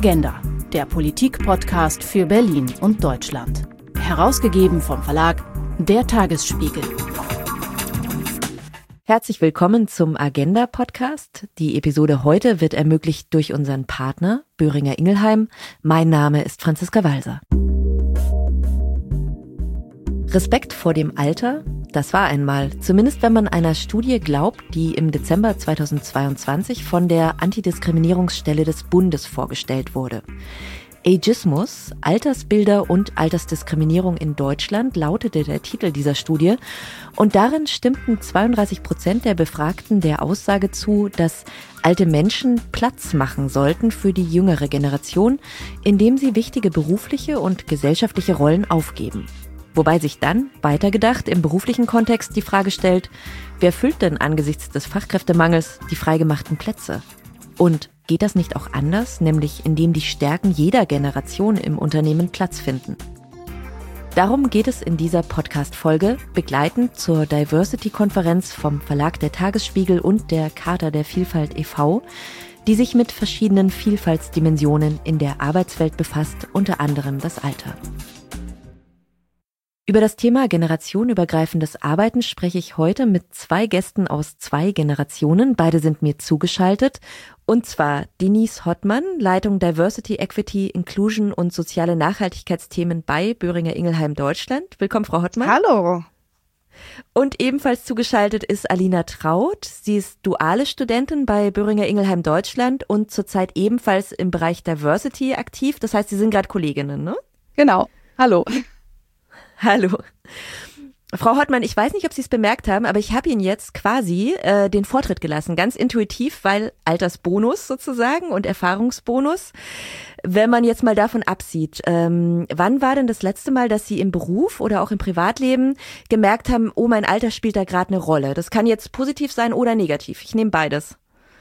Agenda, der Politik-Podcast für Berlin und Deutschland. Herausgegeben vom Verlag Der Tagesspiegel. Herzlich willkommen zum Agenda-Podcast. Die Episode heute wird ermöglicht durch unseren Partner Boehringer Ingelheim. Mein Name ist Franziska Walser. Respekt vor dem Alter, das war einmal, zumindest wenn man einer Studie glaubt, die im Dezember 2022 von der Antidiskriminierungsstelle des Bundes vorgestellt wurde. Ageismus, Altersbilder und Altersdiskriminierung in Deutschland lautete der Titel dieser Studie und darin stimmten 32% der Befragten der Aussage zu, dass alte Menschen Platz machen sollten für die jüngere Generation, indem sie wichtige berufliche und gesellschaftliche Rollen aufgeben. Wobei sich dann, weitergedacht, im beruflichen Kontext die Frage stellt, wer füllt denn angesichts des Fachkräftemangels die freigemachten Plätze? Und geht das nicht auch anders, nämlich indem die Stärken jeder Generation im Unternehmen Platz finden? Darum geht es in dieser Podcast-Folge, begleitend zur Diversity-Konferenz vom Verlag Der Tagesspiegel und der Charta der Vielfalt e.V., die sich mit verschiedenen Vielfaltsdimensionen in der Arbeitswelt befasst, unter anderem das Alter. Über das Thema generationenübergreifendes Arbeiten spreche ich heute mit zwei Gästen aus zwei Generationen. Beide sind mir zugeschaltet. Und zwar Denise Hottmann, Leitung Diversity, Equity, Inclusion und soziale Nachhaltigkeitsthemen bei Boehringer Ingelheim Deutschland. Willkommen, Frau Hottmann. Hallo. Und ebenfalls zugeschaltet ist Alina Traut. Sie ist duale Studentin bei Boehringer Ingelheim Deutschland und zurzeit ebenfalls im Bereich Diversity aktiv. Das heißt, Sie sind gerade Kolleginnen, ne? Genau. Hallo. Hallo. Frau Hottmann, ich weiß nicht, ob Sie es bemerkt haben, aber ich habe Ihnen jetzt quasi den Vortritt gelassen, ganz intuitiv, weil Altersbonus sozusagen und Erfahrungsbonus. Wenn man jetzt mal davon absieht, wann war denn das letzte Mal, dass Sie im Beruf oder auch im Privatleben gemerkt haben, oh, mein Alter spielt da gerade eine Rolle? Das kann jetzt positiv sein oder negativ. Ich nehme beides.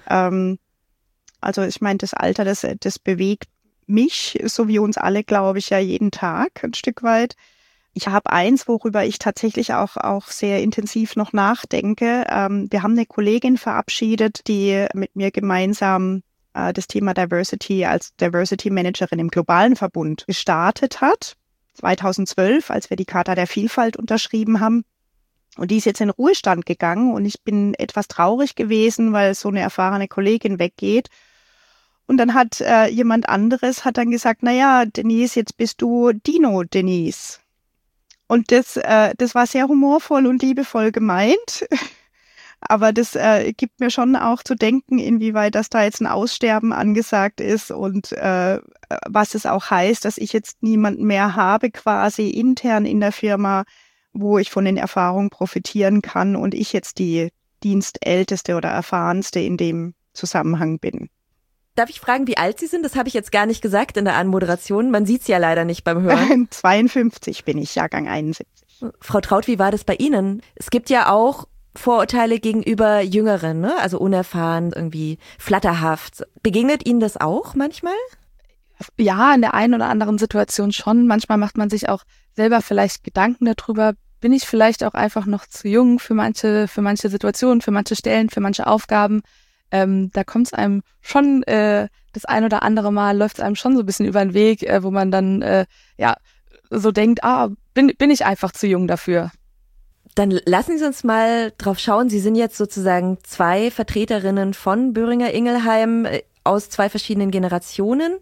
Also ich meine, das Alter, das bewegt mich, so wie uns alle, glaube ich, ja jeden Tag ein Stück weit. Ich habe eins, worüber ich tatsächlich auch sehr intensiv noch nachdenke. Wir haben eine Kollegin verabschiedet, die mit mir gemeinsam das Thema Diversity als Diversity Managerin im globalen Verbund gestartet hat. 2012, als wir die Charta der Vielfalt unterschrieben haben. Und die ist jetzt in Ruhestand gegangen und ich bin etwas traurig gewesen, weil so eine erfahrene Kollegin weggeht. Und dann hat jemand anderes hat dann gesagt, naja, Denise, jetzt bist du Dino Denise. Und das war sehr humorvoll und liebevoll gemeint. Aber das gibt mir schon auch zu denken, inwieweit das da jetzt ein Aussterben angesagt ist und was es auch heißt, dass ich jetzt niemanden mehr habe quasi intern in der Firma, wo ich von den Erfahrungen profitieren kann und ich jetzt die Dienstälteste oder Erfahrenste in dem Zusammenhang bin. Darf ich fragen, wie alt Sie sind? Das habe ich jetzt gar nicht gesagt in der Anmoderation. Man sieht es ja leider nicht beim Hören. 52 bin ich, Jahrgang 71. Frau Traut, wie war das bei Ihnen? Es gibt ja auch Vorurteile gegenüber Jüngeren, ne? Also unerfahren, irgendwie flatterhaft. Begegnet Ihnen das auch manchmal? Ja, in der einen oder anderen Situation schon. Manchmal macht man sich auch selber vielleicht Gedanken darüber, bin ich vielleicht auch einfach noch zu jung für manche Situationen, für manche Stellen, für manche Aufgaben. Da kommt es einem schon das ein oder andere Mal, läuft es einem schon so ein bisschen über den Weg, wo man dann so denkt, bin ich einfach zu jung dafür. Dann lassen Sie uns mal drauf schauen. Sie sind jetzt sozusagen zwei Vertreterinnen von Boehringer Ingelheim aus zwei verschiedenen Generationen.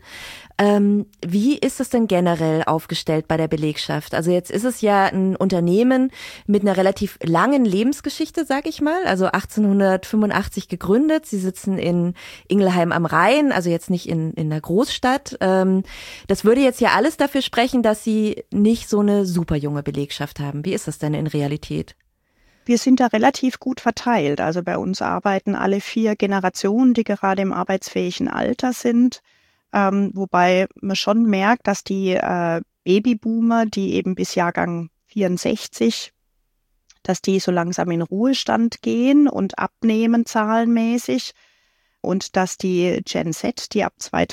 Wie ist es denn generell aufgestellt bei der Belegschaft? Also jetzt ist es ja ein Unternehmen mit einer relativ langen Lebensgeschichte, sag ich mal. Also 1885 gegründet. Sie sitzen in Ingelheim am Rhein, also jetzt nicht in einer Großstadt. Das würde jetzt ja alles dafür sprechen, dass Sie nicht so eine super junge Belegschaft haben. Wie ist das denn in Realität? Wir sind da relativ gut verteilt. Also bei uns arbeiten alle 4 Generationen, die gerade im arbeitsfähigen Alter sind. Wobei man schon merkt, dass die Babyboomer, die eben bis Jahrgang 64, dass die so langsam in Ruhestand gehen und abnehmen zahlenmäßig. Und dass die Gen Z, die ab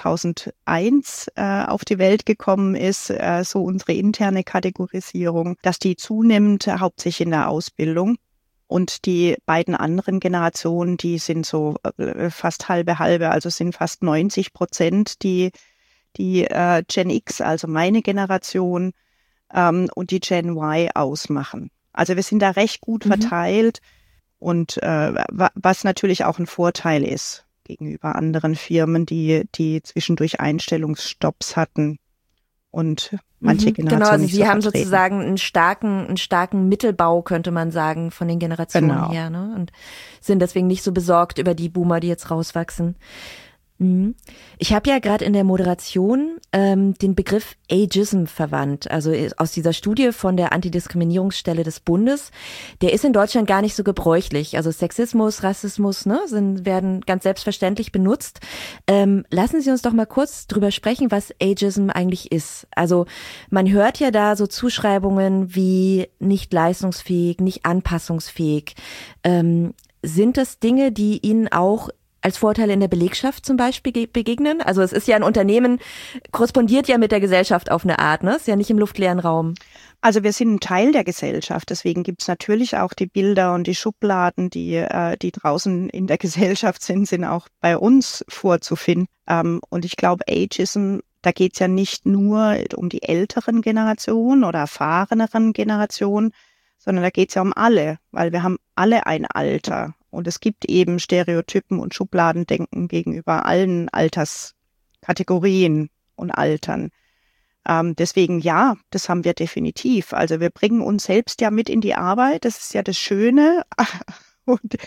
2001 auf die Welt gekommen ist, so unsere interne Kategorisierung, dass die zunimmt, hauptsächlich in der Ausbildung. Und die beiden anderen Generationen, die sind so fast halbe, also sind fast 90%, die die Gen X, also meine Generation, und die Gen Y ausmachen. Also wir sind da recht gut verteilt und was natürlich auch ein Vorteil ist gegenüber anderen Firmen, die zwischendurch Einstellungsstopps hatten und manche Generationen genau, also nicht Sie so haben vertreten. sozusagen einen starken Mittelbau, könnte man sagen, von den Generationen her, ne? Und sind deswegen nicht so besorgt über die Boomer, die jetzt rauswachsen. Ich habe ja gerade in der Moderation den Begriff Ageism verwandt, also aus dieser Studie von der Antidiskriminierungsstelle des Bundes. Der ist in Deutschland gar nicht so gebräuchlich. Also Sexismus, Rassismus, ne, werden ganz selbstverständlich benutzt. Lassen Sie uns doch mal kurz drüber sprechen, was Ageism eigentlich ist. Also man hört ja da so Zuschreibungen wie nicht leistungsfähig, nicht anpassungsfähig. Sind das Dinge, die Ihnen auch als Vorteile in der Belegschaft zum Beispiel begegnen? Also es ist ja ein Unternehmen, korrespondiert ja mit der Gesellschaft auf eine Art, ne? Ist ja nicht im luftleeren Raum. Also wir sind ein Teil der Gesellschaft, deswegen gibt es natürlich auch die Bilder und die Schubladen, die draußen in der Gesellschaft sind auch bei uns vorzufinden. Und ich glaube, Ageism, da geht es ja nicht nur um die älteren Generationen oder erfahreneren Generationen, sondern da geht es ja um alle, weil wir haben alle ein Alter. Und es gibt eben Stereotypen und Schubladendenken gegenüber allen Alterskategorien und Altern. Deswegen ja, das haben wir definitiv. Also wir bringen uns selbst ja mit in die Arbeit. Das ist ja das Schöne und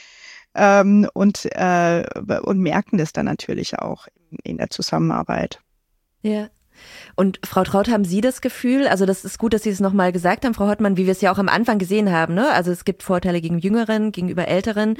merken das dann natürlich auch in der Zusammenarbeit. Ja. Und Frau Traut, haben Sie das Gefühl, also das ist gut, dass Sie es nochmal gesagt haben, Frau Hottmann, wie wir es ja auch am Anfang gesehen haben, ne? Also es gibt Vorteile gegen Jüngeren, gegenüber Älteren,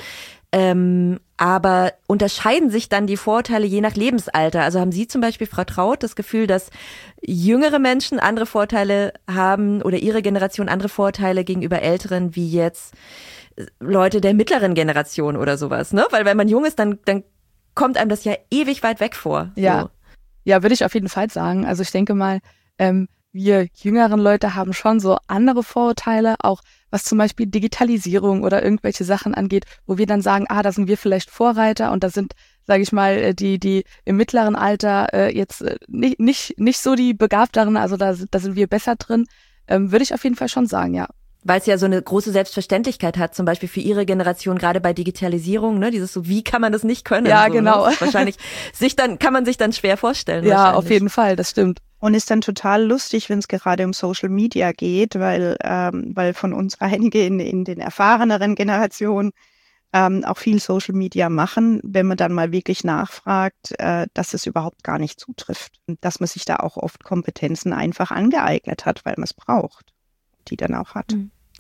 aber unterscheiden sich dann die Vorteile je nach Lebensalter? Also haben Sie zum Beispiel, Frau Traut, das Gefühl, dass jüngere Menschen andere Vorteile haben oder Ihre Generation andere Vorteile gegenüber Älteren, wie jetzt Leute der mittleren Generation oder sowas, ne? Weil wenn man jung ist, dann kommt einem das ja ewig weit weg vor. Ja. So. Ja, würde ich auf jeden Fall sagen. Also ich denke mal, wir jüngeren Leute haben schon so andere Vorurteile, auch was zum Beispiel Digitalisierung oder irgendwelche Sachen angeht, wo wir dann sagen, da sind wir vielleicht Vorreiter und da sind, sage ich mal, die im mittleren Alter jetzt nicht so die Begabteren, also da sind wir besser drin, würde ich auf jeden Fall schon sagen, ja. Weil es ja so eine große Selbstverständlichkeit hat, zum Beispiel für Ihre Generation, gerade bei Digitalisierung, ne, dieses so, wie kann man das nicht können? Ja, so, genau. Ne? Wahrscheinlich kann man sich dann schwer vorstellen. Ja, auf jeden Fall, das stimmt. Und ist dann total lustig, wenn es gerade um Social Media geht, weil von uns einige in den erfahreneren Generationen auch viel Social Media machen, wenn man dann mal wirklich nachfragt, dass es überhaupt gar nicht zutrifft. Und dass man sich da auch oft Kompetenzen einfach angeeignet hat, weil man es braucht, die dann auch hat.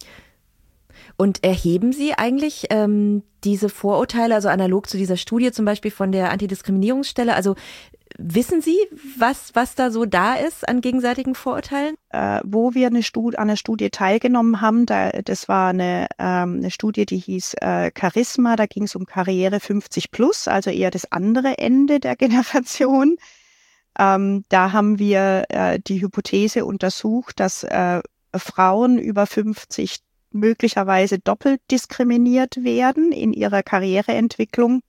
Und erheben Sie eigentlich diese Vorurteile, also analog zu dieser Studie zum Beispiel von der Antidiskriminierungsstelle, also wissen Sie, was da so da ist an gegenseitigen Vorurteilen? Wo wir an einer Studie teilgenommen haben, das war eine Studie, die hieß Charisma, da ging es um Karriere 50 plus, also eher das andere Ende der Generation. Da haben wir die Hypothese untersucht, dass Frauen über 50 möglicherweise doppelt diskriminiert werden in ihrer Karriereentwicklung.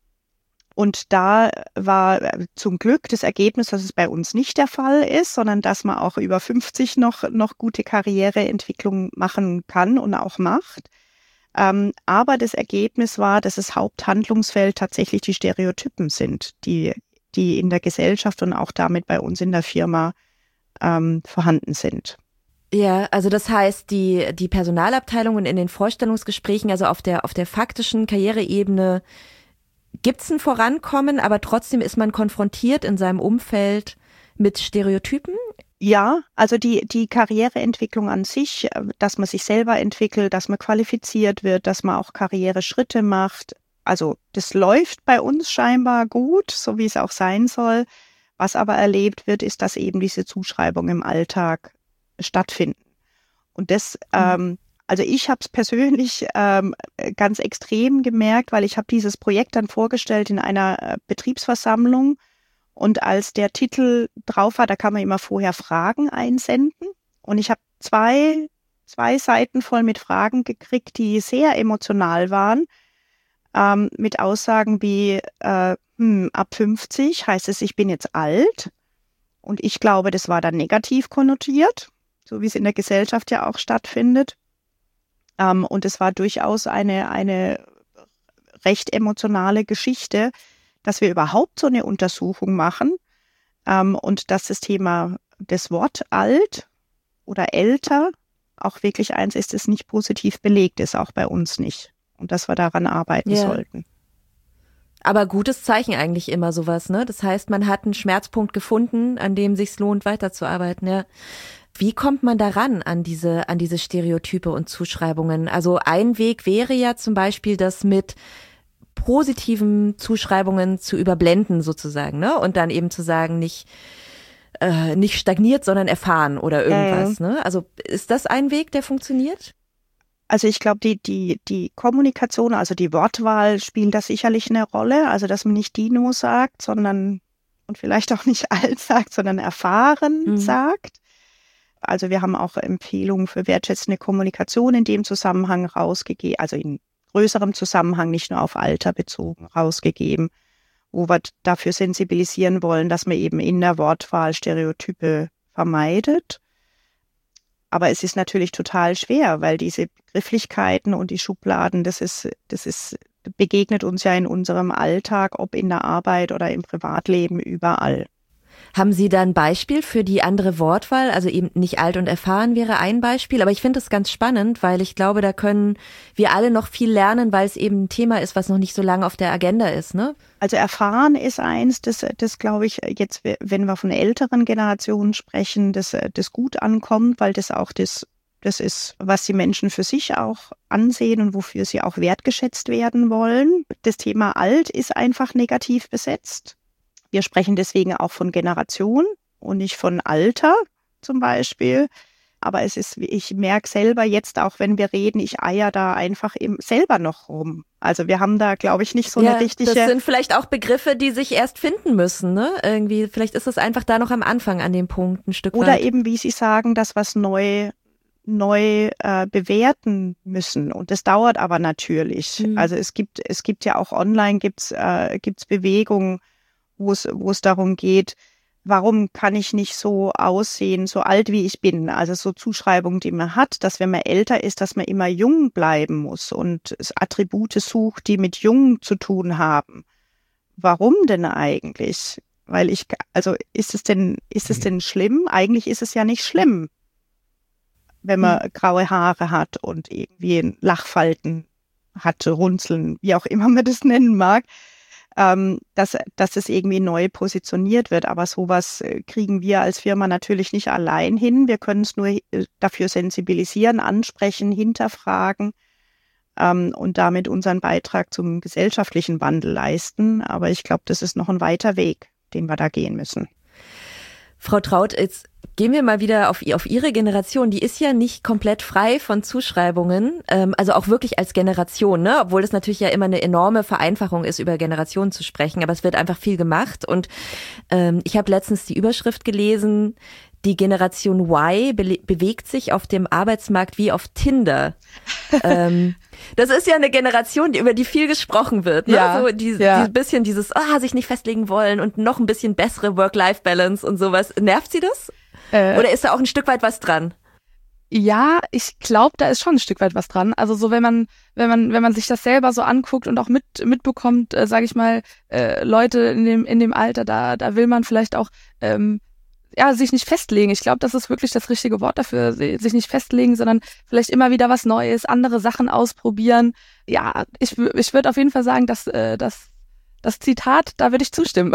Und da war zum Glück das Ergebnis, dass es bei uns nicht der Fall ist, sondern dass man auch über 50 noch gute Karriereentwicklung machen kann und auch macht. Aber das Ergebnis war, dass das Haupthandlungsfeld tatsächlich die Stereotypen sind, die in der Gesellschaft und auch damit bei uns in der Firma vorhanden sind. Ja, also das heißt, die Personalabteilungen in den Vorstellungsgesprächen, also auf der faktischen Karriereebene, gibt's ein Vorankommen, aber trotzdem ist man konfrontiert in seinem Umfeld mit Stereotypen? Ja, also die Karriereentwicklung an sich, dass man sich selber entwickelt, dass man qualifiziert wird, dass man auch Karriereschritte macht. Also das läuft bei uns scheinbar gut, so wie es auch sein soll. Was aber erlebt wird, ist, dass eben diese Zuschreibung im Alltag stattfinden. Und das, also ich habe es persönlich ganz extrem gemerkt, weil ich habe dieses Projekt dann vorgestellt in einer Betriebsversammlung und als der Titel drauf war, da kann man immer vorher Fragen einsenden und ich habe zwei Seiten voll mit Fragen gekriegt, die sehr emotional waren, mit Aussagen wie ab 50 heißt es, ich bin jetzt alt. Und ich glaube, das war dann negativ konnotiert, so wie es in der Gesellschaft ja auch stattfindet. Und es war durchaus eine recht emotionale Geschichte, dass wir überhaupt so eine Untersuchung machen und dass das Thema des Wort alt oder älter auch wirklich eins ist, das nicht positiv belegt ist, auch bei uns nicht. Und dass wir daran arbeiten sollten. Aber gutes Zeichen eigentlich immer sowas, ne? Das heißt, man hat einen Schmerzpunkt gefunden, an dem sich's lohnt, weiterzuarbeiten, ja. Wie kommt man daran an diese Stereotype und Zuschreibungen? Also ein Weg wäre ja zum Beispiel, das mit positiven Zuschreibungen zu überblenden sozusagen, ne? Und dann eben zu sagen, nicht stagniert, sondern erfahren oder irgendwas, ne? Also ist das ein Weg, der funktioniert? Also ich glaube, die Kommunikation, also die Wortwahl spielt da sicherlich eine Rolle. Also dass man nicht Dino sagt, sondern und vielleicht auch nicht alt sagt, sondern erfahren sagt. Also wir haben auch Empfehlungen für wertschätzende Kommunikation in dem Zusammenhang rausgegeben, also in größerem Zusammenhang, nicht nur auf Alter bezogen, rausgegeben, wo wir dafür sensibilisieren wollen, dass man eben in der Wortwahl Stereotype vermeidet. Aber es ist natürlich total schwer, weil diese Begrifflichkeiten und die Schubladen, das begegnet uns ja in unserem Alltag, ob in der Arbeit oder im Privatleben, überall. Haben Sie da ein Beispiel für die andere Wortwahl? Also eben nicht alt und erfahren wäre ein Beispiel, aber ich finde das ganz spannend, weil ich glaube, da können wir alle noch viel lernen, weil es eben ein Thema ist, was noch nicht so lange auf der Agenda ist, ne? Also erfahren ist eins, das glaube ich jetzt, wenn wir von älteren Generationen sprechen, das gut ankommt, weil das auch das ist, was die Menschen für sich auch ansehen und wofür sie auch wertgeschätzt werden wollen. Das Thema alt ist einfach negativ besetzt. Wir sprechen deswegen auch von Generation und nicht von Alter zum Beispiel. Aber ich merke selber jetzt auch, wenn wir reden, ich eier da einfach selber noch rum. Also wir haben da, glaube ich, nicht so eine richtige... Das sind vielleicht auch Begriffe, die sich erst finden müssen, ne? Irgendwie, vielleicht ist es einfach da noch am Anfang an dem Punkt ein Stück weit. Oder eben, wie Sie sagen, dass was neu bewerten müssen. Und das dauert aber natürlich. Also es gibt ja auch online gibt's Bewegungen, wo es darum geht, warum kann ich nicht so aussehen, so alt wie ich bin? Also so Zuschreibungen, die man hat, dass wenn man älter ist, dass man immer jung bleiben muss und Attribute sucht, die mit jung zu tun haben. Warum denn eigentlich? Weil ist es denn schlimm? Eigentlich ist es ja nicht schlimm, wenn man graue Haare hat und irgendwie Lachfalten hat, Runzeln, wie auch immer man das nennen mag. Dass es irgendwie neu positioniert wird. Aber sowas kriegen wir als Firma natürlich nicht allein hin. Wir können es nur dafür sensibilisieren, ansprechen, hinterfragen und damit unseren Beitrag zum gesellschaftlichen Wandel leisten. Aber ich glaube, das ist noch ein weiter Weg, den wir da gehen müssen. Frau Traut, jetzt gehen wir mal wieder auf Ihre Generation. Die ist ja nicht komplett frei von Zuschreibungen, also auch wirklich als Generation, ne? Obwohl das natürlich ja immer eine enorme Vereinfachung ist, über Generationen zu sprechen, aber es wird einfach viel gemacht. Und ich habe letztens die Überschrift gelesen, die Generation Y bewegt sich auf dem Arbeitsmarkt wie auf Tinder. Das ist ja eine Generation, über die viel gesprochen wird. Ne? Ja, so die bisschen dieses, sich nicht festlegen wollen und noch ein bisschen bessere Work-Life-Balance und sowas. Nervt Sie das? Oder ist da auch ein Stück weit was dran? Ja, ich glaube, da ist schon ein Stück weit was dran. Also so, wenn man sich das selber so anguckt und auch mitbekommt, sage ich mal, Leute in dem Alter, da will man vielleicht auch sich nicht festlegen. Ich glaube, das ist wirklich das richtige Wort dafür, sich nicht festlegen, sondern vielleicht immer wieder was Neues, andere Sachen ausprobieren. Ja, ich würde auf jeden Fall sagen, dass das Zitat, da würde ich zustimmen.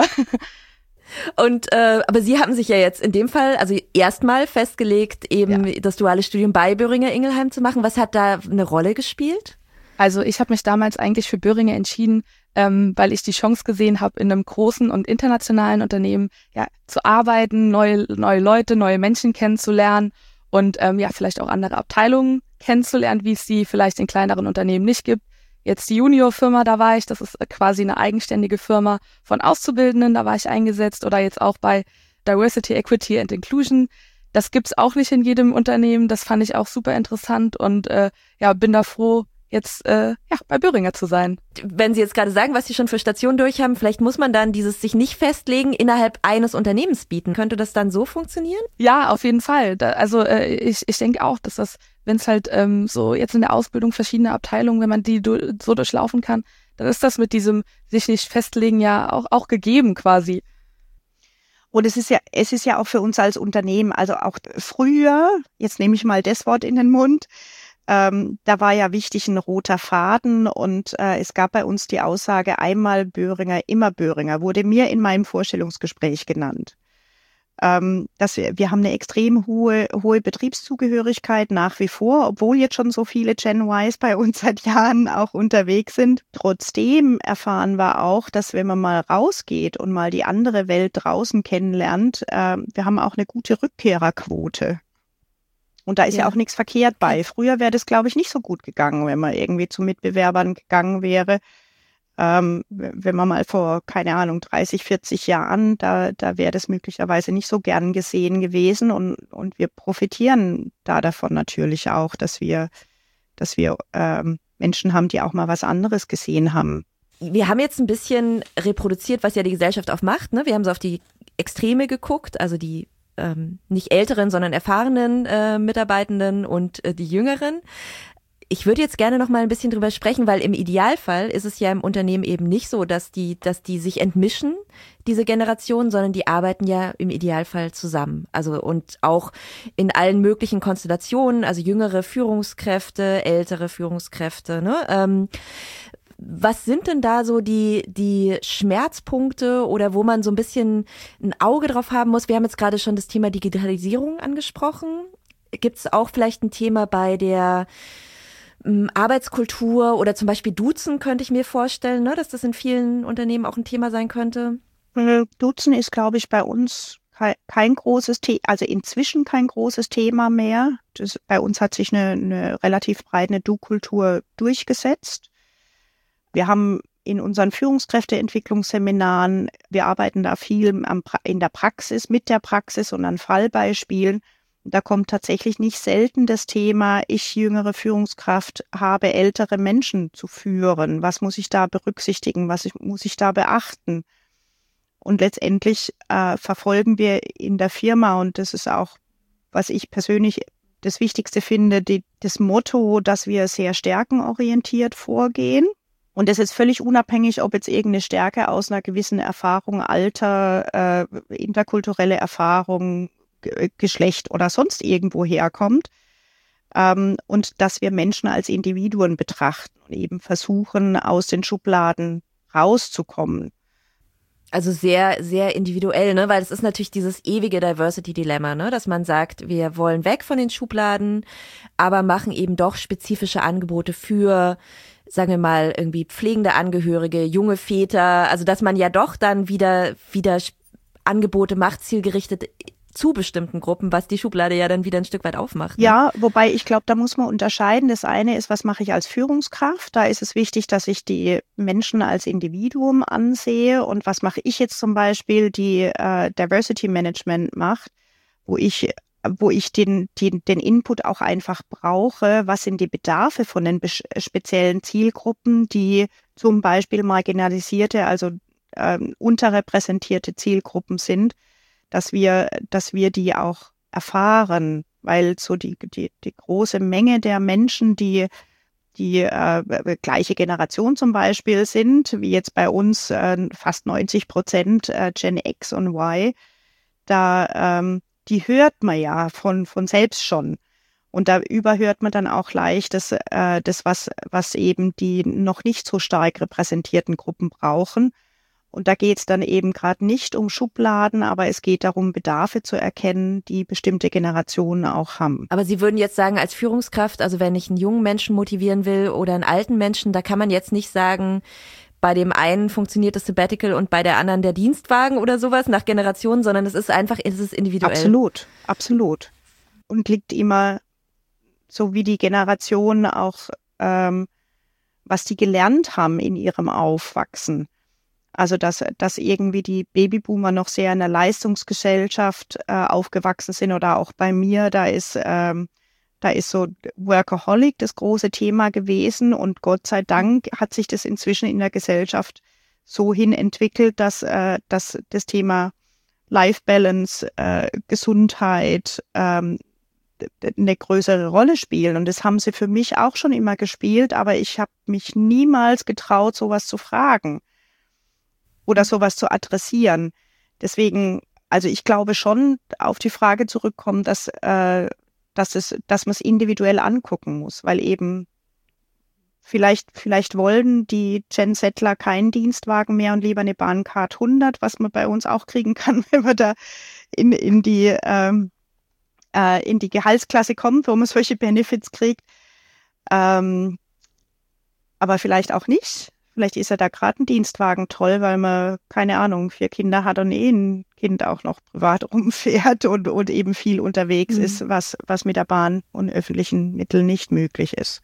Und aber Sie haben sich ja jetzt in dem Fall, also erstmal festgelegt, eben das duale Studium bei Boehringer Ingelheim zu machen. Was hat da eine Rolle gespielt? Also ich habe mich damals eigentlich für Boehringer entschieden, weil ich die Chance gesehen habe, in einem großen und internationalen Unternehmen zu arbeiten, neue Leute, neue Menschen kennenzulernen und vielleicht auch andere Abteilungen kennenzulernen, wie es sie vielleicht in kleineren Unternehmen nicht gibt. Jetzt die Junior-Firma, da war ich, das ist quasi eine eigenständige Firma von Auszubildenden, da war ich eingesetzt, oder jetzt auch bei Diversity, Equity and Inclusion. Das gibt's auch nicht in jedem Unternehmen, das fand ich auch super interessant und bin da froh, jetzt bei Böhringer zu sein. Wenn Sie jetzt gerade sagen, was Sie schon für Stationen durch haben, vielleicht muss man dann dieses sich nicht festlegen innerhalb eines Unternehmens bieten. Könnte das dann so funktionieren? Ja, auf jeden Fall. Ich denke auch, dass das, wenn es halt so jetzt in der Ausbildung verschiedene Abteilungen, wenn man die so durchlaufen kann, dann ist das mit diesem sich nicht festlegen ja auch gegeben quasi. Und es ist ja auch für uns als Unternehmen, also auch früher, jetzt nehme ich mal das Wort in den Mund, da war ja wichtig ein roter Faden und es gab bei uns die Aussage, einmal Böhringer, immer Böhringer, wurde mir in meinem Vorstellungsgespräch genannt. Dass wir haben eine extrem hohe Betriebszugehörigkeit nach wie vor, obwohl jetzt schon so viele Gen Ys bei uns seit Jahren auch unterwegs sind. Trotzdem erfahren wir auch, dass wenn man mal rausgeht und mal die andere Welt draußen kennenlernt, wir haben auch eine gute Rückkehrerquote. Und da ist ja auch nichts verkehrt bei. Früher wäre das, glaube ich, nicht so gut gegangen, wenn man irgendwie zu Mitbewerbern gegangen wäre. Wenn man mal vor, keine Ahnung, 30, 40 Jahren, da wäre das möglicherweise nicht so gern gesehen gewesen und wir profitieren da davon natürlich auch, dass wir Menschen haben, die auch mal was anderes gesehen haben. Wir haben jetzt ein bisschen reproduziert, was ja die Gesellschaft auch macht, ne? Wir haben so auf die Extreme geguckt, also die nicht älteren, sondern erfahrenen Mitarbeitenden und die jüngeren. Ich würde jetzt gerne noch mal ein bisschen drüber sprechen, weil im Idealfall ist es ja im Unternehmen eben nicht so, dass die sich entmischen, diese Generationen, sondern die arbeiten ja im Idealfall zusammen. Also und auch in allen möglichen Konstellationen, also jüngere Führungskräfte, ältere Führungskräfte, ne? Was sind denn da so die Schmerzpunkte oder wo man so ein bisschen ein Auge drauf haben muss? Wir haben jetzt gerade schon das Thema Digitalisierung angesprochen. Gibt es auch vielleicht ein Thema bei der Arbeitskultur oder zum Beispiel Duzen könnte ich mir vorstellen, ne, dass das in vielen Unternehmen auch ein Thema sein könnte? Duzen ist, glaube ich, bei uns kein großes Thema, also inzwischen kein großes Thema mehr. Bei uns hat sich eine relativ breite Du-Kultur durchgesetzt. Wir haben in unseren Führungskräfteentwicklungsseminaren, wir arbeiten da viel in der Praxis, mit der Praxis und an Fallbeispielen. Da kommt tatsächlich nicht selten das Thema, ich jüngere Führungskraft habe ältere Menschen zu führen. Was muss ich da berücksichtigen? Muss ich da beachten? Und letztendlich verfolgen wir in der Firma, und das ist auch, was ich persönlich das Wichtigste finde, das Motto, dass wir sehr stärkenorientiert vorgehen. Und das ist völlig unabhängig, ob jetzt irgendeine Stärke aus einer gewissen Erfahrung, Alter, interkulturelle Erfahrung, Geschlecht oder sonst irgendwo herkommt. Und dass wir Menschen als Individuen betrachten und eben versuchen, aus den Schubladen rauszukommen. Also sehr, sehr individuell, ne? Weil es ist natürlich dieses ewige Diversity-Dilemma, ne? Dass man sagt, wir wollen weg von den Schubladen, aber machen eben doch spezifische Angebote für, sagen wir mal, irgendwie pflegende Angehörige, junge Väter, also dass man ja doch dann wieder Angebote macht, zielgerichtet zu bestimmten Gruppen, was die Schublade ja dann wieder ein Stück weit aufmacht. Ne? Ja, wobei ich glaube, da muss man unterscheiden. Das eine ist, was mache ich als Führungskraft? Da ist es wichtig, dass ich die Menschen als Individuum ansehe. Und was mache ich jetzt zum Beispiel, die Diversity Management macht, wo ich den Input auch einfach brauche. Was sind die Bedarfe von den speziellen Zielgruppen, die zum Beispiel marginalisierte, also unterrepräsentierte Zielgruppen sind, dass wir die auch erfahren, weil so die große Menge der Menschen, die gleiche Generation zum Beispiel sind, wie jetzt bei uns fast 90% Gen X und Y, die hört man ja von selbst schon. Und da überhört man dann auch leicht das was eben die noch nicht so stark repräsentierten Gruppen brauchen. Und da geht es dann eben gerade nicht um Schubladen, aber es geht darum, Bedarfe zu erkennen, die bestimmte Generationen auch haben. Aber Sie würden jetzt sagen, als Führungskraft, also wenn ich einen jungen Menschen motivieren will oder einen alten Menschen, da kann man jetzt nicht sagen, bei dem einen funktioniert das Sabbatical und bei der anderen der Dienstwagen oder sowas nach Generationen, sondern es ist individuell. Absolut, absolut. Und liegt immer so wie die Generationen auch, was die gelernt haben in ihrem Aufwachsen. Also dass irgendwie die Babyboomer noch sehr in der Leistungsgesellschaft aufgewachsen sind oder auch bei mir, da Da ist so Workaholic das große Thema gewesen und Gott sei Dank hat sich das inzwischen in der Gesellschaft so hin entwickelt, dass das Thema Life Balance, Gesundheit eine größere Rolle spielen. Und das haben sie für mich auch schon immer gespielt, aber ich habe mich niemals getraut, sowas zu fragen oder sowas zu adressieren. Deswegen, also ich glaube schon, auf die Frage zurückkommen, dass man es individuell angucken muss, weil eben vielleicht wollen die Gen Zler keinen Dienstwagen mehr und lieber eine Bahncard 100, was man bei uns auch kriegen kann, wenn man da in die Gehaltsklasse kommt, wo man solche Benefits kriegt. Aber vielleicht auch nicht. Vielleicht ist ja da gerade ein Dienstwagen toll, weil man, keine Ahnung, 4 Kinder hat und ein Kind auch noch privat rumfährt und eben viel unterwegs ist, was mit der Bahn und öffentlichen Mitteln nicht möglich ist.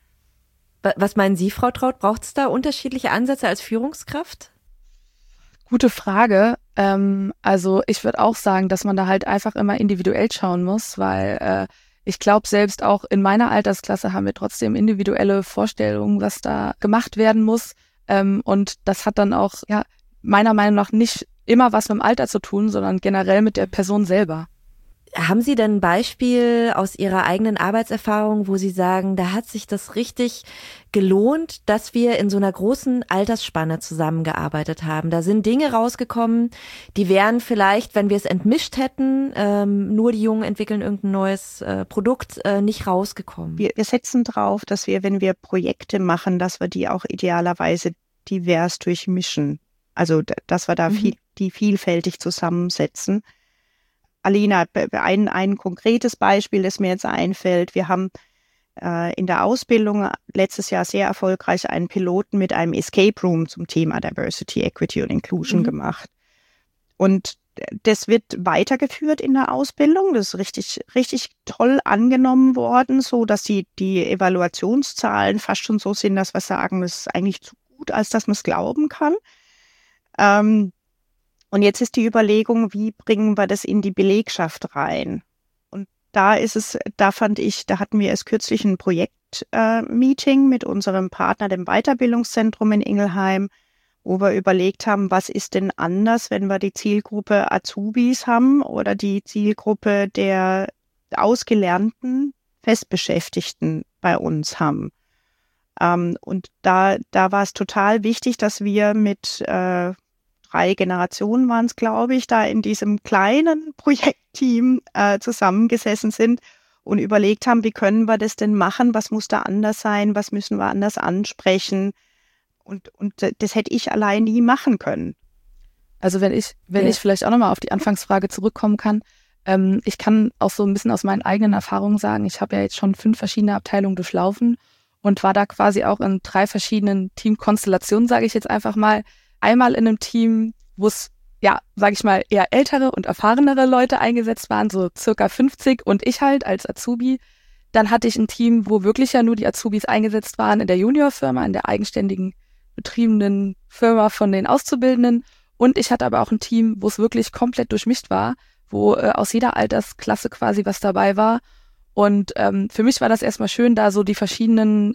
Was meinen Sie, Frau Traut? Braucht es da unterschiedliche Ansätze als Führungskraft? Gute Frage. Also ich würde auch sagen, dass man da halt einfach immer individuell schauen muss, weil ich glaube, selbst auch in meiner Altersklasse haben wir trotzdem individuelle Vorstellungen, was da gemacht werden muss. Und das hat dann auch meiner Meinung nach nicht immer was mit dem Alter zu tun, sondern generell mit der Person selber. Haben Sie denn ein Beispiel aus Ihrer eigenen Arbeitserfahrung, wo Sie sagen, da hat sich das richtig gelohnt, dass wir in so einer großen Altersspanne zusammengearbeitet haben? Da sind Dinge rausgekommen, die wären vielleicht, wenn wir es entmischt hätten, nur die Jungen entwickeln irgendein neues Produkt, nicht rausgekommen. Wir setzen drauf, dass wir, wenn wir Projekte machen, dass wir die auch idealerweise divers durchmischen. Also, dass wir da die vielfältig zusammensetzen. Alina, ein konkretes Beispiel, das mir jetzt einfällt. Wir haben in der Ausbildung letztes Jahr sehr erfolgreich einen Piloten mit einem Escape Room zum Thema Diversity, Equity und Inclusion gemacht. Und das wird weitergeführt in der Ausbildung. Das ist richtig, richtig toll angenommen worden, so dass die Evaluationszahlen fast schon so sind, dass wir sagen, das ist eigentlich zu gut, als dass man es glauben kann. Und jetzt ist die Überlegung, wie bringen wir das in die Belegschaft rein? Und da hatten wir erst kürzlich ein Projektmeeting mit unserem Partner, dem Weiterbildungszentrum in Ingelheim, wo wir überlegt haben, was ist denn anders, wenn wir die Zielgruppe Azubis haben oder die Zielgruppe der ausgelernten Festbeschäftigten bei uns haben. Und da war es total wichtig, dass wir mit 3 Generationen waren es, glaube ich, da in diesem kleinen Projektteam zusammengesessen sind und überlegt haben, wie können wir das denn machen, was muss da anders sein, was müssen wir anders ansprechen und das hätte ich allein nie machen können. Also wenn ich vielleicht auch nochmal auf die Anfangsfrage zurückkommen kann, ich kann auch so ein bisschen aus meinen eigenen Erfahrungen sagen, ich habe ja jetzt schon 5 verschiedene Abteilungen durchlaufen und war da quasi auch in 3 verschiedenen Teamkonstellationen, sage ich jetzt einfach mal. Einmal in einem Team, wo es, sage ich mal, eher ältere und erfahrenere Leute eingesetzt waren, so circa 50 und ich halt als Azubi. Dann hatte ich ein Team, wo wirklich ja nur die Azubis eingesetzt waren in der Juniorfirma, in der eigenständigen betriebenen Firma von den Auszubildenden. Und ich hatte aber auch ein Team, wo es wirklich komplett durchmischt war, wo aus jeder Altersklasse quasi was dabei war. Und für mich war das erstmal schön, da so die verschiedenen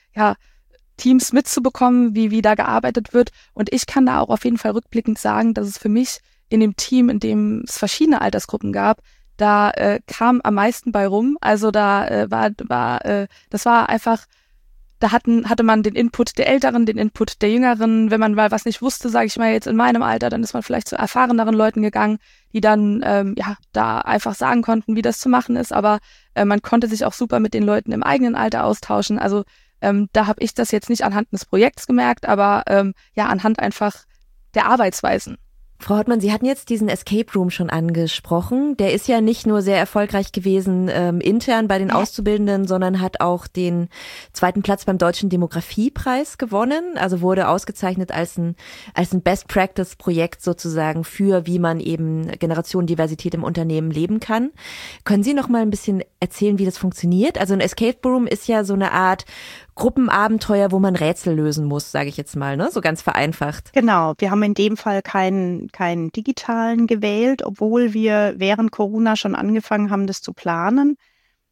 Teams mitzubekommen, wie da gearbeitet wird. Und ich kann da auch auf jeden Fall rückblickend sagen, dass es für mich in dem Team, in dem es verschiedene Altersgruppen gab, da kam am meisten bei rum. Also da das war einfach, da hatte man den Input der Älteren, den Input der Jüngeren. Wenn man mal was nicht wusste, sage ich mal jetzt in meinem Alter, dann ist man vielleicht zu erfahreneren Leuten gegangen, die dann da einfach sagen konnten, wie das zu machen ist. Aber man konnte sich auch super mit den Leuten im eigenen Alter austauschen. Also da habe ich das jetzt nicht anhand des Projekts gemerkt, aber anhand einfach der Arbeitsweisen. Frau Hortmann, Sie hatten jetzt diesen Escape Room schon angesprochen. Der ist ja nicht nur sehr erfolgreich gewesen intern bei den Auszubildenden, sondern hat auch den 2. Platz beim Deutschen Demografiepreis gewonnen. Also wurde ausgezeichnet als ein Best-Practice-Projekt sozusagen für, wie man eben Generationendiversität im Unternehmen leben kann. Können Sie noch mal ein bisschen erzählen, wie das funktioniert? Also ein Escape Room ist ja so eine Art Gruppenabenteuer, wo man Rätsel lösen muss, sage ich jetzt mal, ne? So ganz vereinfacht. Genau, wir haben in dem Fall keinen digitalen gewählt, obwohl wir während Corona schon angefangen haben, das zu planen.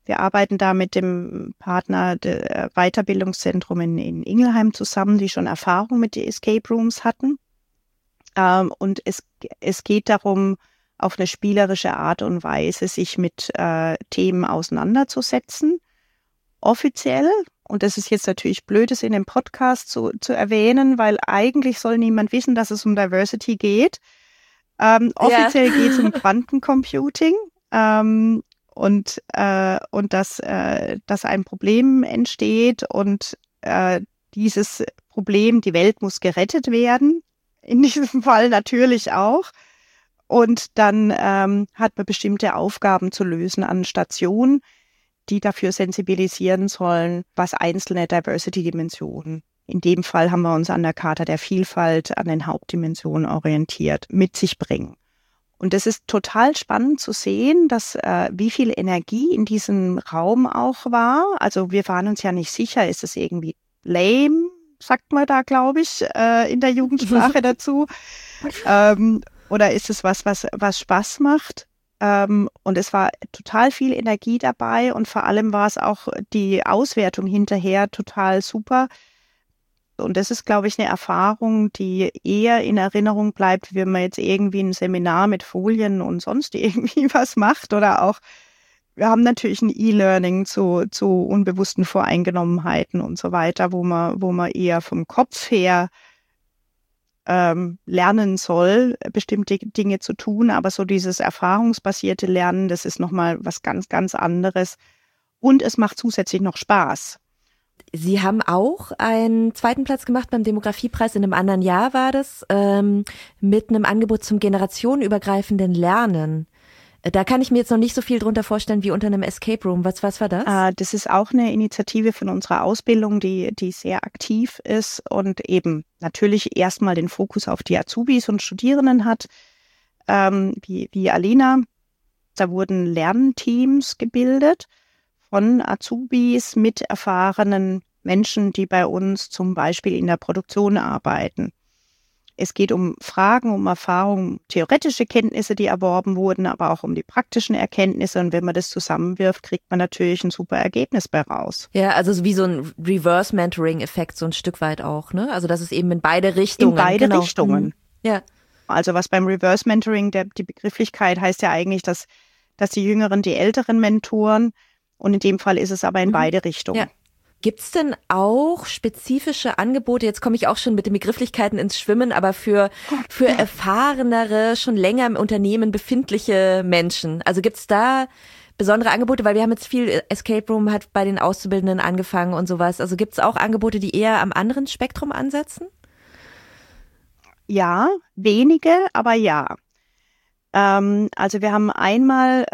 Wir arbeiten da mit dem Partner der Weiterbildungszentrum in Ingelheim zusammen, die schon Erfahrung mit den Escape Rooms hatten. Und es geht darum, auf eine spielerische Art und Weise sich mit Themen auseinanderzusetzen. Offiziell, und das ist jetzt natürlich blöd, es in dem Podcast zu erwähnen, weil eigentlich soll niemand wissen, dass es um Diversity geht. Offiziell geht es um Quantencomputing und dass ein Problem entsteht und dieses Problem, die Welt muss gerettet werden, in diesem Fall natürlich auch. Und dann hat man bestimmte Aufgaben zu lösen an Stationen, die dafür sensibilisieren sollen, was einzelne Diversity-Dimensionen, in dem Fall haben wir uns an der Charta der Vielfalt, an den Hauptdimensionen orientiert, mit sich bringen. Und es ist total spannend zu sehen, dass wie viel Energie in diesem Raum auch war. Also wir waren uns ja nicht sicher, ist es irgendwie lame, sagt man da, glaube ich, in der Jugendsprache dazu. Oder ist es was Spaß macht? Und es war total viel Energie dabei und vor allem war es auch die Auswertung hinterher total super. Und das ist, glaube ich, eine Erfahrung, die eher in Erinnerung bleibt, wenn man jetzt irgendwie ein Seminar mit Folien und sonst irgendwie was macht. Oder auch, wir haben natürlich ein E-Learning zu unbewussten Voreingenommenheiten und so weiter, wo man eher vom Kopf her lernen soll, bestimmte Dinge zu tun. Aber so dieses erfahrungsbasierte Lernen, das ist nochmal was ganz, ganz anderes. Und es macht zusätzlich noch Spaß. Sie haben auch einen zweiten Platz gemacht beim Demografiepreis, in einem anderen Jahr war das, mit einem Angebot zum generationenübergreifenden Lernen. Da kann ich mir jetzt noch nicht so viel drunter vorstellen wie unter einem Escape Room. Was war das? Das ist auch eine Initiative von unserer Ausbildung, die sehr aktiv ist und eben natürlich erstmal den Fokus auf die Azubis und Studierenden hat, wie Alina. Da wurden Lernteams gebildet von Azubis mit erfahrenen Menschen, die bei uns zum Beispiel in der Produktion arbeiten. Es geht um Fragen, um Erfahrungen, theoretische Kenntnisse, die erworben wurden, aber auch um die praktischen Erkenntnisse. Und wenn man das zusammenwirft, kriegt man natürlich ein super Ergebnis bei raus. Ja, also wie so ein Reverse-Mentoring-Effekt so ein Stück weit auch, ne? Also das ist eben in beide Richtungen. In beide Richtungen. Ja. Also was beim Reverse-Mentoring, die Begrifflichkeit heißt ja eigentlich, dass die Jüngeren die Älteren mentoren. Und in dem Fall ist es aber in beide Richtungen. Ja. Gibt es denn auch spezifische Angebote, jetzt komme ich auch schon mit den Begrifflichkeiten ins Schwimmen, aber für erfahrenere, schon länger im Unternehmen befindliche Menschen? Also gibt es da besondere Angebote, weil wir haben jetzt viel, Escape Room hat bei den Auszubildenden angefangen und sowas. Also gibt es auch Angebote, die eher am anderen Spektrum ansetzen? Ja, wenige, aber ja. Also wir haben einmal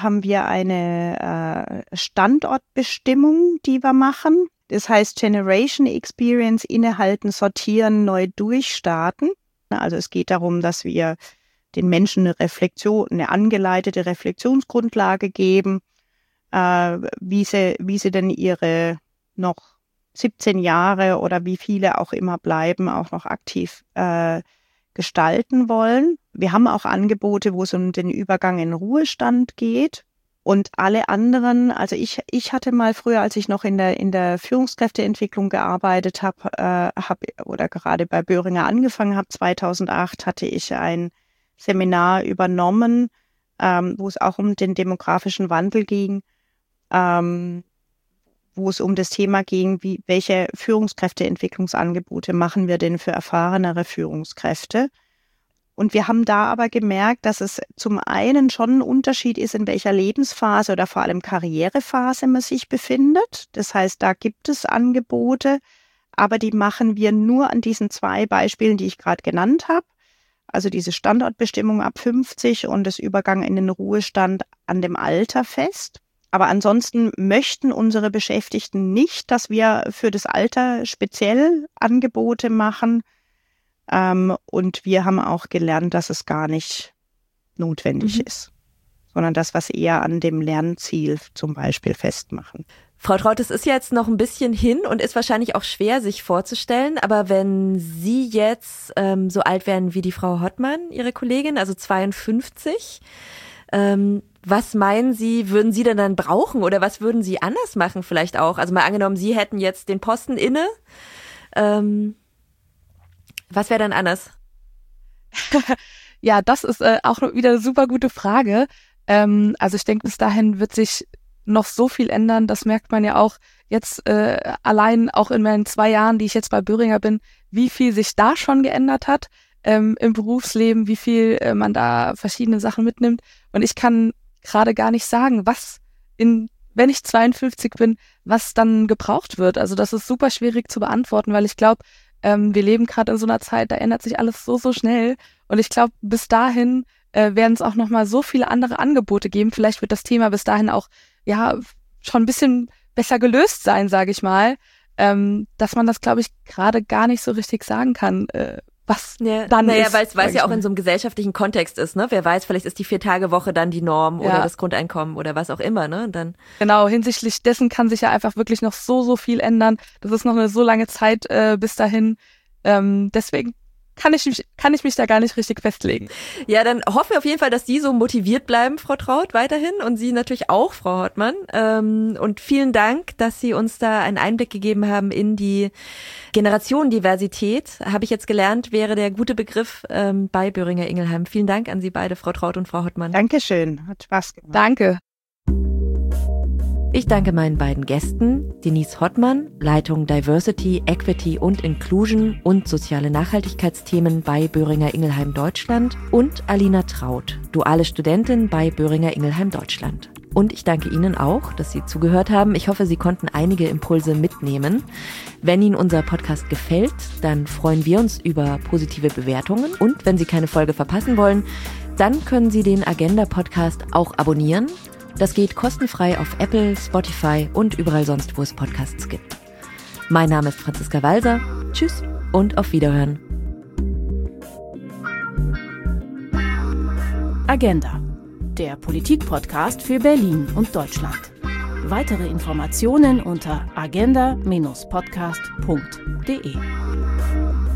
eine Standortbestimmung, die wir machen. Das heißt Generation Experience, innehalten, sortieren, neu durchstarten. Also es geht darum, dass wir den Menschen eine angeleitete Reflexionsgrundlage geben, wie sie denn ihre noch 17 Jahre oder wie viele auch immer bleiben, auch noch aktiv gestalten wollen. Wir haben auch Angebote, wo es um den Übergang in den Ruhestand geht. Und alle anderen, also ich hatte mal früher, als ich noch in der Führungskräfteentwicklung gearbeitet habe, oder gerade bei Boehringer angefangen habe, 2008, hatte ich ein Seminar übernommen, wo es auch um den demografischen Wandel ging, wo es um das Thema ging, welche Führungskräfteentwicklungsangebote machen wir denn für erfahrenere Führungskräfte? Und wir haben da aber gemerkt, dass es zum einen schon ein Unterschied ist, in welcher Lebensphase oder vor allem Karrierephase man sich befindet. Das heißt, da gibt es Angebote, aber die machen wir nur an diesen 2 Beispielen, die ich gerade genannt habe. Also diese Standortbestimmung ab 50 und das Übergang in den Ruhestand an dem Alter fest. Aber ansonsten möchten unsere Beschäftigten nicht, dass wir für das Alter speziell Angebote machen. Und wir haben auch gelernt, dass es gar nicht notwendig ist, sondern das, was eher an dem Lernziel zum Beispiel festmachen. Frau Traut, es ist jetzt noch ein bisschen hin und ist wahrscheinlich auch schwer, sich vorzustellen. Aber wenn Sie jetzt so alt werden wie die Frau Hottmann, Ihre Kollegin, also 52, Was meinen Sie, würden Sie denn dann brauchen oder was würden Sie anders machen vielleicht auch? Also mal angenommen, Sie hätten jetzt den Posten inne. Was wäre dann anders? Ja, das ist auch wieder eine super gute Frage. Also ich denke, bis dahin wird sich noch so viel ändern. Das merkt man ja auch jetzt allein auch in meinen 2 Jahren, die ich jetzt bei Boehringer bin, wie viel sich da schon geändert hat im Berufsleben, wie viel man da verschiedene Sachen mitnimmt. Und ich kann gerade gar nicht sagen, wenn ich 52 bin, was dann gebraucht wird. Also das ist super schwierig zu beantworten, weil ich glaube, wir leben gerade in so einer Zeit, da ändert sich alles so, so schnell. Und ich glaube, bis dahin werden es auch nochmal so viele andere Angebote geben. Vielleicht wird das Thema bis dahin auch ja schon ein bisschen besser gelöst sein, sage ich mal, dass man das, glaube ich, gerade gar nicht so richtig sagen kann, was dann ist. Weil es ja auch in so einem gesellschaftlichen Kontext ist, ne? Wer weiß, vielleicht ist die 4-Tage-Woche dann die Norm oder das Grundeinkommen oder was auch immer, ne? Dann genau, hinsichtlich dessen kann sich ja einfach wirklich noch so, so viel ändern. Das ist noch eine so lange Zeit bis dahin. Deswegen kann ich mich da gar nicht richtig festlegen. Ja, dann hoffen wir auf jeden Fall, dass Sie so motiviert bleiben, Frau Traut, weiterhin und Sie natürlich auch, Frau Hortmann. Und vielen Dank, dass Sie uns da einen Einblick gegeben haben in die Generationendiversität. Habe ich jetzt gelernt, wäre der gute Begriff bei Boehringer Ingelheim. Vielen Dank an Sie beide, Frau Traut und Frau Hortmann. Dankeschön, hat Spaß gemacht. Danke. Ich danke meinen beiden Gästen, Denise Hottmann, Leitung Diversity, Equity und Inclusion und soziale Nachhaltigkeitsthemen bei Boehringer Ingelheim Deutschland, und Alina Traut, duale Studentin bei Boehringer Ingelheim Deutschland. Und ich danke Ihnen auch, dass Sie zugehört haben. Ich hoffe, Sie konnten einige Impulse mitnehmen. Wenn Ihnen unser Podcast gefällt, dann freuen wir uns über positive Bewertungen. Und wenn Sie keine Folge verpassen wollen, dann können Sie den Agenda-Podcast auch abonnieren. Das geht kostenfrei auf Apple, Spotify und überall sonst, wo es Podcasts gibt. Mein Name ist Franziska Walser. Tschüss und auf Wiederhören. Agenda, der Politik-Podcast für Berlin und Deutschland. Weitere Informationen unter agenda-podcast.de.